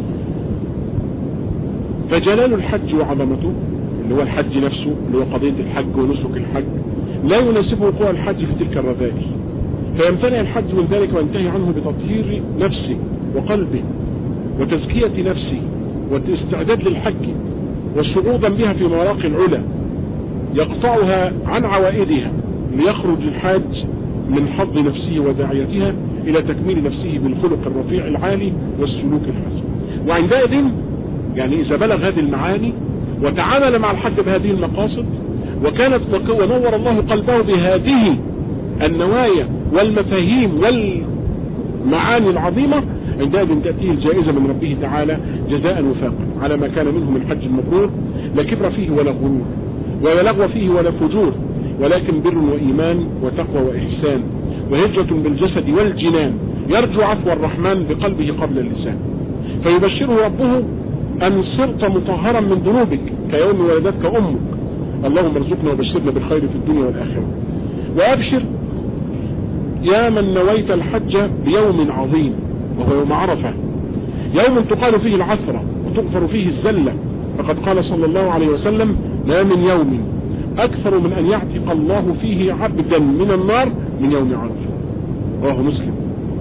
فجلال الحج وعظمته اللي هو الحج نفسه، اللي هو قضية الحج ونسك الحج، لا يناسبه وقوع الحج في تلك الرذائل، فيمتنع الحج من ذلك وينتهي عنه بتطهير نفسه وقلبه وتزكية نفسه والاستعداد للحج والصعودا بها في مراقي العلا، يقطعها عن عوائدها ليخرج الحاج من حظ نفسه وداعيتها إلى تكميل نفسه بالخلق الرفيع العالي والسلوك الحسن. وعندئذ يعني إذا بلغ هذه المعاني وتعامل مع الحج بهذه المقاصد وكانت ونور الله قلبه بهذه النوايا والمفاهيم والمعاني العظيمة، عندئذ تأتيه الجائزة من ربه تعالى جزاء وفاقا على ما كان منه من حج المبرور، لا كبر فيه ولا غرور ولا لغو فيه ولا فجور، ولكن بر وإيمان وتقوى وإحسان وهجرة بالجسد والجنان، يرجو عفو الرحمن بقلبه قبل اللسان، فيبشره ربه أن صرت مطهرا من ذنوبك كيوم ولدتك أمك، اللهم ارزقنا وبشرنا بالخير في الدنيا والآخرة. وأبشر يا من نويت الحج بيوم عظيم وهو يوم عرفة، يوم تقال فيه العثرة وتغفر فيه الزلة، فقد قال صلى الله عليه وسلم ما من يوم أكثر من أن يعتق الله فيه عبدا من النار من يوم عرفة، رواه مسلم.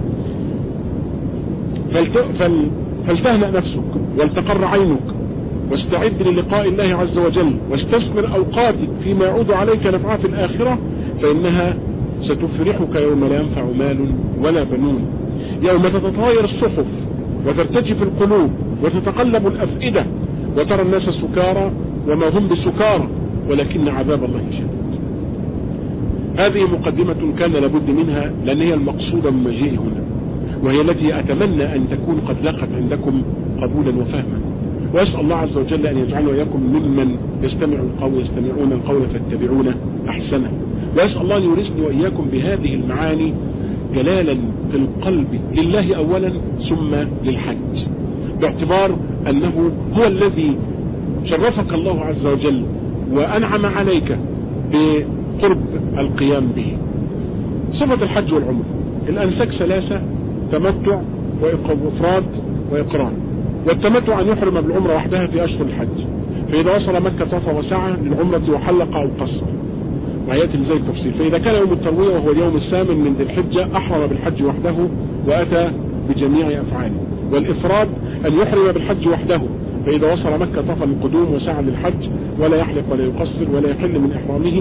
فل... فلتهنأ نفسك ولتقر عينك واستعد للقاء الله عز وجل، واستثمر أوقاتك فيما يعود عليك نفعها في الآخرة، فإنها ستفرحك يوم لا ينفع مال ولا بنون، يوم تتطاير الصحف وترتجف القلوب وتتقلب الأفئدة وترى الناس سكارى وما هم بسكارى ولكن عذاب الله شديد. هذه مقدمة كان لابد منها لأن هي المقصودة من مجيئه هنا، وهي التي أتمنى أن تكون قد لقت عندكم قبولا وفهما، وأسأل الله عز وجل أن يجعلنا وإياكم ممن يستمع القول يستمعون القول فاتبعون أحسنه، وأسأل الله أن يورثني وإياكم بهذه المعاني جلالا في القلب لله أولا ثم للحج، باعتبار أنه هو الذي شرفك الله عز وجل وأنعم عليك بقرب القيام به. صفة الحج والعمر الأنساك ثلاثة: تمتع وإفراد وإقران. والتمتع أن يحرم بالعمرة وحدها في أشهر الحج، فإذا وصل مكة طاف وسعى للعمرة وحلق أو قصر، وهيأتي زي التفصيل. فإذا كان يوم التروية وهو اليوم الثامن من ذي الحجة أحرم بالحج وحده وأتى بجميع أفعاله. والإفراد أن يحرم بالحج وحده، فإذا وصل مكة طاف للقدوم وسعى للحج ولا يحلق ولا يقصر ولا يحل من إحرامه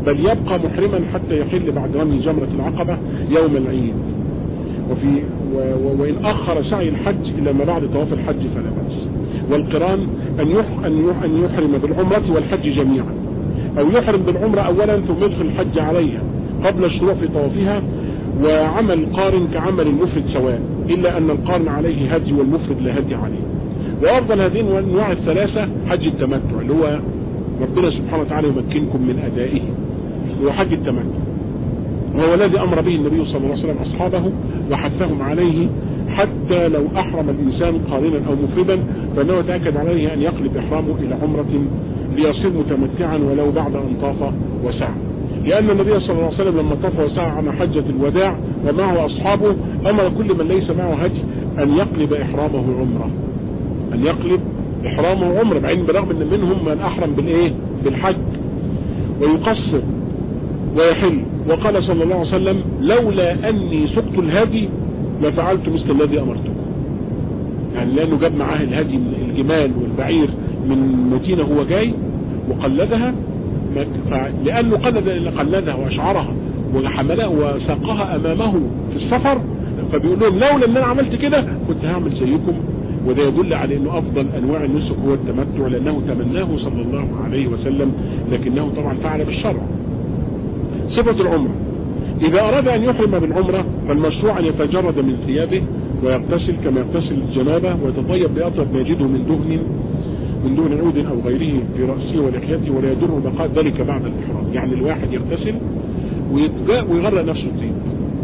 بل يبقى محرما حتى يحل بعد رمي جمرة العقبة يوم العيد. وفي و و وإن أخر سعي الحج إلى ما بعد طواف الحج فلا بأس. والقران أن أن يحرم بالعمرة والحج جميعا، أو يحرم بالعمرة أولا ثم يدخل الحج عليها قبل الشروع في طوافها. وعمل القارن كعمل المفرد سواء، إلا أن القارن عليه هدي والمفرد لا هدي عليه. وأفضل هذه الأنواع الثلاثة حج التمتع، اللي هو ربنا سبحانه وتعالى يمكنكم من أدائه، هو حج التمتع، وهو الذي أمر به النبي صلى الله عليه وسلم أصحابه وحثهم عليه، حتى لو أحرم الإنسان قارنا أو مفردا فإنه تأكد عليه أن يقلب إحرامه إلى عمرة ليصير متمتعا ولو بعد أن طاف وسعى. لأن النبي صلى الله عليه وسلم لما طاف وسعى عن حجة الوداع ومعه أصحابه أمر كل من ليس معه هدي أن يقلب إحرامه عمرة، أن يقلب إحرامه عمرة، بعين برغم أن منهم من أحرم بالإيه؟ بالحج، ويقصر ويحل. وقال صلى الله عليه وسلم لولا أني سقت الهدي لفعلت مثل الذي أمرتكم، يعني لأنه جاب معاه الهدي من الجمال والبعير من مدينة هو جاي وقلدها، لأنه قلد قلدها وأشعرها وحملها وساقها أمامه في السفر، فبيقول لهم لولا أن أنا عملت كده كنت هعمل زيكم. وده يدل على أنه أفضل أنواع النسك هو التمتع، لأنه تمناه صلى الله عليه وسلم، لكنه طبعا فعل بالشرع. صفة العمرة: إذا أراد أن يحرم بالعمرة فالمشروع أن يتجرد من ثيابه ويغتسل كما يغتسل الجنابة، ويتطيب بأطيب ما يجده من دهن من دون عود أو غيره في رأسه ولحيته، ولا يضر بقاء ذلك بعد الإحرام. يعني الواحد يغتسل ويغرق نفسه طيب،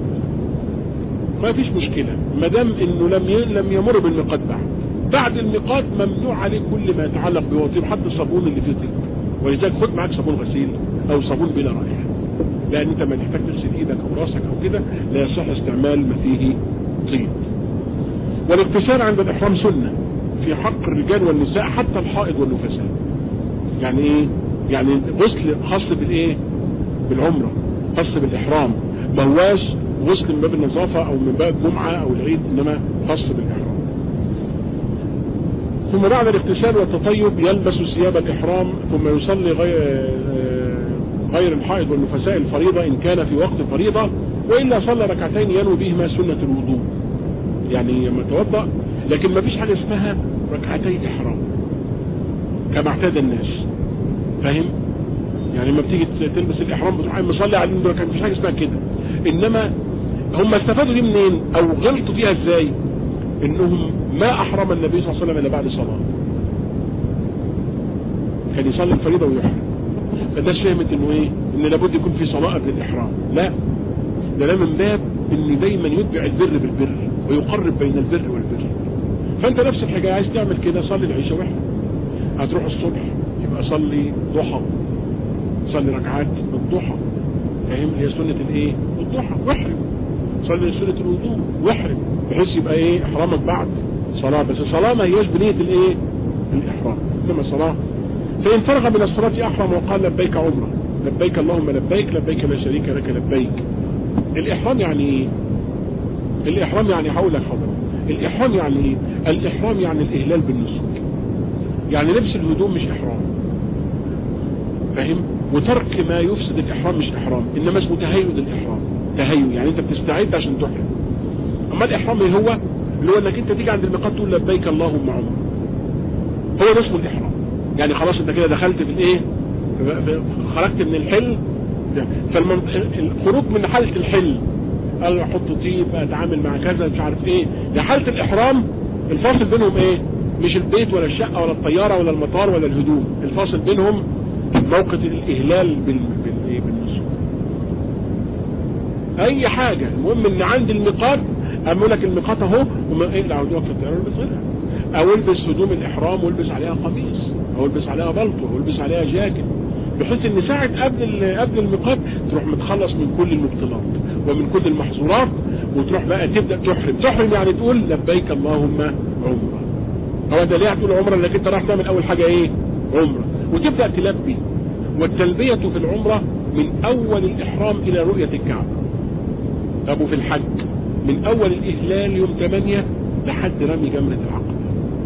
ما فيش مشكلة ما دام انه لم لم يمر بالميقات بعد. بعد الميقات ممنوع عليه كل ما يتعلق بوطيب، حتى الصابون اللي فيه طيب، ولذلك خد معاك صابون غسيل او صابون بلا رائحة، لان انت ما تحتاج تغسل ايدك او راسك او كده لا يصح استعمال ما فيه طيب. والاغتسال عند الاحرام سنة في حق الرجال والنساء حتى الحائض والنفساء. يعني ايه؟ يعني غسل خاص بالايه؟ بالعمرة، خاص بالاحرام، ما هواش غسل من باب النظافة او من باب الجمعة او العيد، انما خاص بالاحرام. ثم بعد الاغتسال والتطيب يلبس ثياب الاحرام، ثم يصلي غير غير الحائض والنفساء الفريضة ان كان في وقت فريضة، والا صلى ركعتين ينوي بهما سنة الوضوء، يعني لما توضأ. لكن ما فيش حاجة اسمها ركعتي احرام كما اعتاد الناس، فاهم؟ يعني لما بتيجي تلبس الاحرام بتروح مصلي على النبي، كان مفيش حاجة اسمها كده. انما هم استفادوا دي منين او غلطوا فيها ازاي؟ انهم ما احرم النبي صلى الله عليه وسلم الا بعد صلاة، كان يصلي الفريضة ويحرم، فالناس فهمت انه ايه؟ ان لابد يكون في صلاة قبل الاحرام. لا، ده لا من باب ان دايما يتبع البر بالبر ويقرب بين البر والبر. فانت نفس الحاجة عايز تعمل كده، صلي العشاء واحرم. هتروح الصبح يبقى صلي ضحى، صلي ركعات الضحى، فاهم؟ هي سنة الايه؟ الضحى، واحرم. صلي سنة الوضوء واحرم، بحيث يبقى ايه؟ احرامك بعد صلاة، بس الصلاة ما هياش بنية الايه؟ الاحرام، انما صلاة. فإن فرغ من الصلاة احرم وقال لبيك عمرة، لبيك اللهم لبيك، لبيك لا شريك لك لبيك. الاحرام يعني ايه؟ الاحرام يعني حول الحضر. الاحرام يعني ايه؟ الاحرام يعني الاهلال بالنسك، يعني لبس الهدوم مش احرام، فاهم؟ وترك ما يفسد الاحرام مش احرام، انما اسمه تهيؤ الاحرام. تهيؤ يعني انت بتستعد عشان تحرم. اما الاحرام ايه هو؟ اللي هو انك انت تيجي عند الميقات تقول لبيك اللهم عمره، هو ده اسمه الاحرام. يعني خلاص انت كده دخلت في الايه؟ خرجت من الحل. فالخروج من حالة الحل قال احط طيب، اتعامل مع كذا، مش عارف ايه، لحالة الاحرام الفاصل بينهم ايه؟ مش البيت ولا الشقة ولا الطيارة ولا المطار ولا الهدوم، الفاصل بينهم موقت الاهلال بالايه؟ بالنسك. اي حاجة، المهم ان عند الميقات اقول لك الميقات اهو، وما اقلع وقت الطيارة البس غيرها، او البس هدوم الاحرام والبس عليها قميص، او البس عليها بلطو، او البس عليها جاكيت، بحيث ان ساعة قبل قبل الميقات تروح متخلص من كل المبطلات ومن كل المحظورات، وتروح بقى تبدأ تحرم. تحرم يعني تقول لبيك اللهم عمره. هو ده ليه هتقول عمره؟ انك انت راح تعمل اول حاجة ايه؟ عمره، وتبدأ تلبي. والتلبية في العمرة من اول الاحرام الى رؤية الكعبة. ابو في الحج من اول الاهلال يوم ثمانية لحد رمي جمرة العقبة.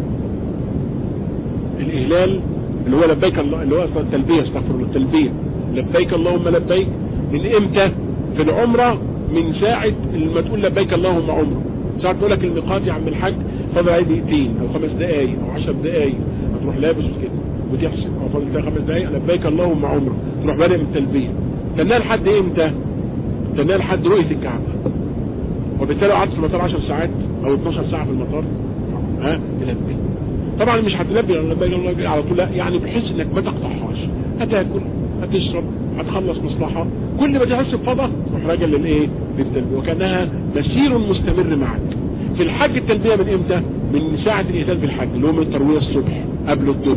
الاهلال اللي هو لبيك الله، اللي هو التلبية، استغفر الله، التلبية لبيك اللهم لبيك من امتى؟ في العمرة من ساعة ما تقول لبيك اللهم عمرة. ساعة تقول لك الميقات يا عم الحاج فاضل عليه دقيقتين او خمس دقايق او عشر دقايق، هتروح لابس كده وتحسب او فاضل فيها خمس دقايق لبيك اللهم عمرة، تروح بادئ من التلبية. تنال لحد امتى؟ تنال لحد رؤية الكعبة. وبالتالي قعدت في المطار عشر ساعات او اتناشر ساعة في المطار ها تلبي. طبعا مش هتلبي لبيك اللهم على طول، لا، يعني بحيث انك ما تقطعهاش، هتاكل هتشرب هتخلص مصلحة، كل ما تحس بفضة تروح راجع للايه؟ للتلبية، وكانها مسير مستمر معك. في الحج التلبية من امتى؟ من ساعة الإهلال في الحج اللي هو من التروية الصبح قبل الظهر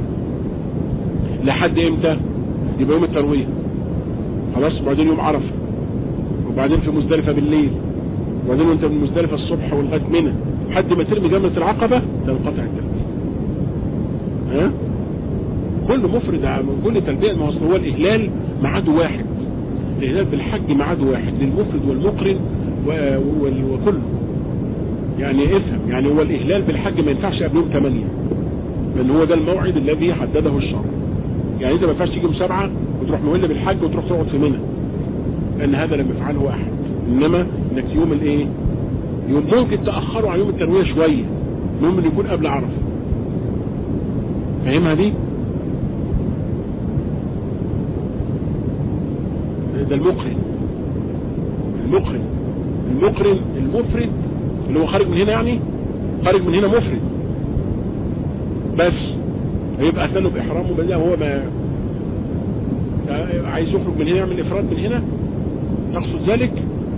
لحد امتى؟ يبقى يوم التروية خلاص، وبعدين يوم عرفة، وبعدين في مزدلفة بالليل، وبعدين وانت من مزدلفة الصبح ولغاية منى لحد ما ترمي جمرة العقبة تنقطع التلبية. ها؟ كل مفرد كل تلبية، ما هو الإهلال معاده واحد، الإهلال بالحج معاده واحد للمفرد والمقرن وكله. يعني افهم، يعني هو الإهلال بالحج ما ينفعش قبل يوم ثمانية، لأن هو ده الموعد الذي حدده الشرع. يعني إذا ما ينفعش تيجي يوم سبعة وتروح مولى بالحج وتروح تقعد في منى، لأن هذا لم يفعله أحد. إنما إنك يوم الإيه؟ يوم ممكن تأخروا عن يوم التروية شوية، المهم إنه يكون قبل عرفة. فاهمها دي؟ ده المقرن المقرن المقرن المفرد اللي هو خارج من هنا، يعني خارج من هنا مفرد بس هيبقى أثنه بإحرامه، بل هو ما عايز يخرج من هنا يعمل إفراد من هنا، تقصد ذلك؟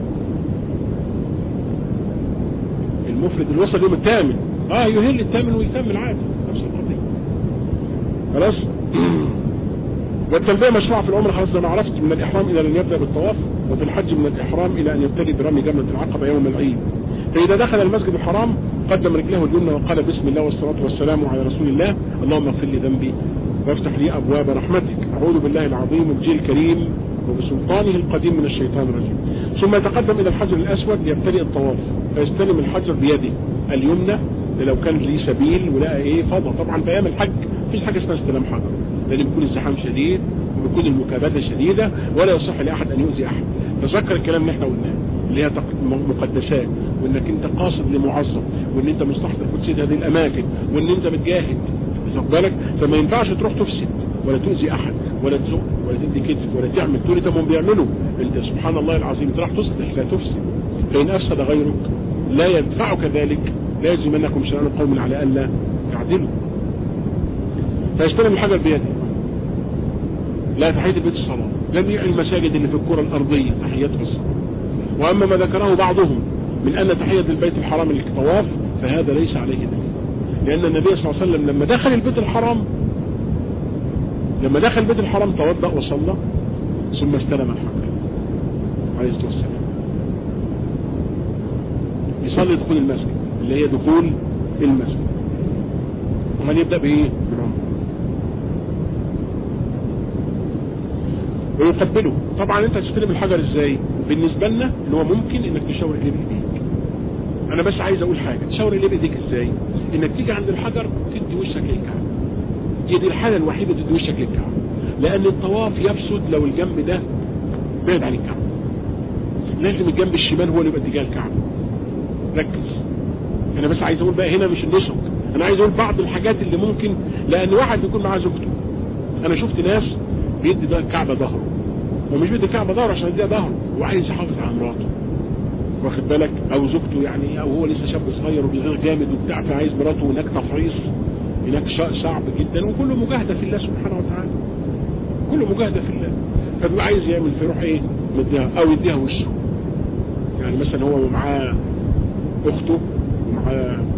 المفرد اللي وصل يوم الثامن اه يهل الثامن ويكمل عادي نفس القضية خلاص. والتلبية مشروعة في العمر خلاص زي ما عرفت، من الإحرام إلى أن يبدأ بالطواف، وفي الحج من الإحرام إلى أن يبتدي برمي جمرة العقبة يوم العيد. فإذا دخل المسجد الحرام قدم رجله اليمنى وقال بسم الله والصلاة والسلام على رسول الله، اللهم اغفر لي ذنبي وافتح لي أبواب رحمتك، أعوذ بالله العظيم وبجيه الكريم وبسلطانه القديم من الشيطان الرجيم. ثم يتقدم إلى الحجر الأسود ليبتدئ الطواف، فيستلم الحجر بيده اليمنى لو كان ليه سبيل ولقى ايه فضى. طبعا في ايام الحج مفيش حاجه اسمها استلام حجر، لان بيكون الزحام شديد وبيكون المكابده شديده ولا يصح لاحد ان يؤذي احد. تذكر الكلام اللي احنا قلناه اللي هي مقدسات، وانك انت قاصد لمعظم، وان انت مستحضر قدسيه هذه الاماكن، وان انت بتجاهد، واخد بالك؟ فما ينفعش تروح تفسد ولا تؤذي احد ولا تزق ولا تدي كذب ولا تعمل تقول ده هم بيعملوا انت سبحان الله العظيم تروح تصلح لا تفسد. فان افسد غيرك لا يدفعك ذلك، لا يجرمنكم شرعان قوم على الا تعدلوا. فيستلم الحجر بيده. لا تحية البيت الصلاة، جميع المساجد اللي في الكرة الأرضية تحياتها الصلاة. وأما ما ذكره بعضهم من أن تحية البيت الحرام الطواف فهذا ليس عليه دليل، لأن النبي صلى الله عليه وسلم لما دخل البيت الحرام لما دخل البيت الحرام توضأ وصلى ثم استلم الحجر عليه الصلاة والسلام. يصلي دخول المسجد اللي هي دخول المسجد. ومن يبدأ بإيه؟ بالعمر. ويقبله. طبعا انت هتستلم الحجر ازاي؟ بالنسبة لنا اللي هو ممكن انك تشاور اليه بايديك. انا بس عايز اقول حاجة، تشاور اليه بايديك ازاي؟ انك تيجي عند الحجر تدي وشك للكعبة. هي دي الحالة الوحيدة تدي وشك للكعبة، لان الطواف يفسد لو الجنب ده بعد عن الكعبة. لازم الجنب الشمال هو اللي يبقى اتجاه الكعبة. ركز. انا بس عايز اقول بقى هنا مش النسك، انا عايز اقول بعض الحاجات اللي ممكن، لان واحد بيكون معاه زوجته. انا شفت ناس بيدي ده الكعبة ظهره، ومش بيدي الكعبة ظهره عشان يديها ظهره وعايز يحافظ على مراته، واخد بالك؟ او زوجته يعني، او هو لسه شاب صغير وبيغير جامد وبتاع، فعايز مراته هناك تفريص، هناك صعب جدا، وكله مجاهدة في الله سبحانه وتعالى، كله مجاهدة في الله. فبيبقى عايز يعمل فيروح ايه؟ مديها او يديها وشه. يعني مثلا هو معاه اخته ومعاه